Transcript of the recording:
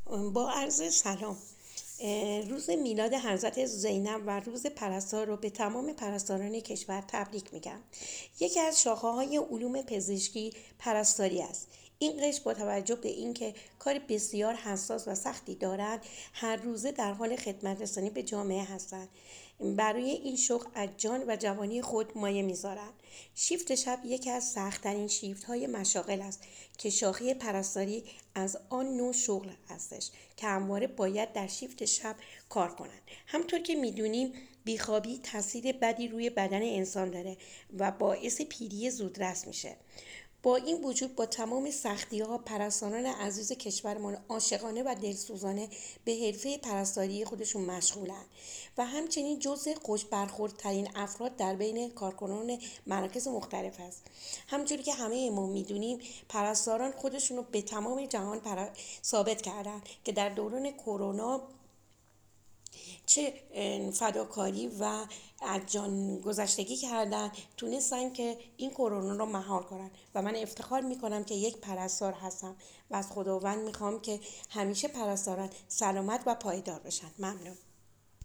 با عرض سلام. روز میلاد حضرت زینب و روز پرستار رو به تمام پرستاران کشور تبریک میگم. یکی از شاخه‌های علوم پزشکی پرستاری است. این قشر با توجه به اینکه کار بسیار حساس و سختی دارند، هر روزه در حال خدمت رسانی به جامعه هستند. برای این شغل از جان و جوانی خود مایه می‌ذارند. شیفت شب یکی از سخت‌ترین شیفت‌های مشاغل است که شاخه پرستاری از آن نوع شغل هستش که همواره باید در شیفت شب کار کنند. همطور که می‌دونیم بیخوابی تاثیر بدی روی بدن انسان داره و باعث پیری زودرس میشه. با این وجود با تمام سختی ها پرستاران عزیز کشورمان عاشقانه و دلسوزانه به حرفه پرستاری خودشون مشغولند و همچنین جزء خوش برخوردترین افراد در بین کارکنان مراکز مختلف است. همونجوری که همه ما میدونیم پرستاران خودشون رو به تمام جهان ثابت کردن که در دوران کرونا چه فداکاری و از جان گذشتگی کردن، تونستن که این کرونا رو مهار کنن و من افتخار میکنم که یک پرستار هستم و از خداوند میخوام که همیشه پرستاران سلامت و پایدار باشن. ممنون.